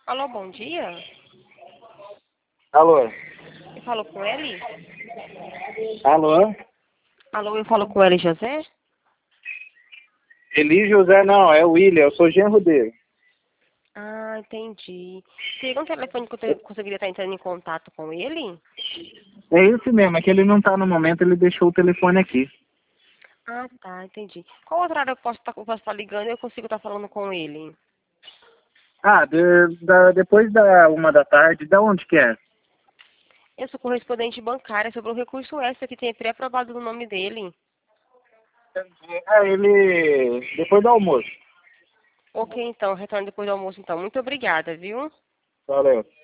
Alô, bom dia. Alô? Eu falo com ele? Alô? Alô, eu falo com ele, José? Eli José não, é o William, eu sou genro dele. Ah, entendi. Teria um telefone que eu conseguiria estar entrando em contato com ele? É esse mesmo, é que ele não tá no momento, ele deixou o telefone aqui. Ah, tá, entendi. Qual outro horário eu posso estar ligando e eu consigo estar falando com ele? Ah, depois da 1 da tarde, da onde que é? Eu sou correspondente bancária sobre um recurso extra que tem pré-aprovado no nome dele. Depois do almoço. Ok, então, retorno depois do almoço, então. Muito obrigada, viu? Valeu.